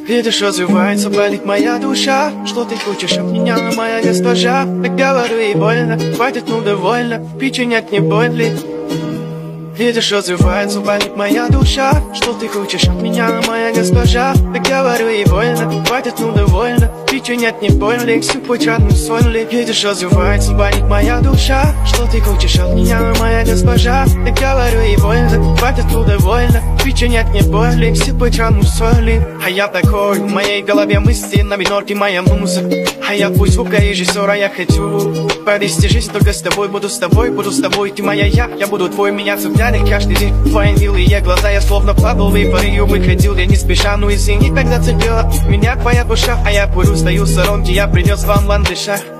Видишь, развивается, болит моя душа. Что ты хочешь от меня, моя госпожа? Так говорю и больно, хватит, ну довольно. Причинять не больно. Видишь, развивается, болит моя душа. Что ты хочешь от меня, моя госпожа? Так говорю и больно, хватит, ну довольно. Причинять не больно, всю путь родную соль. Видишь, развивается, болит моя душа. Что ты хочешь от меня, моя госпожа? Так говорю и больно, хватит, ну довольно. Причинять не больно, всю путь родную соль. А я такой, в моей голове мысли на минорке моя муза. А я твой звукорежиссер, а я хочу провести жизнь только с тобой. Буду с тобой, ты моя я буду твой, меня цепляли каждый день. Твои милые глаза, я словно падал в эйфорию, выходил я не спеша. Ну извини, когда цепила меня твоя душа. А я курю, стою в сторонке, я принес вам ландыша.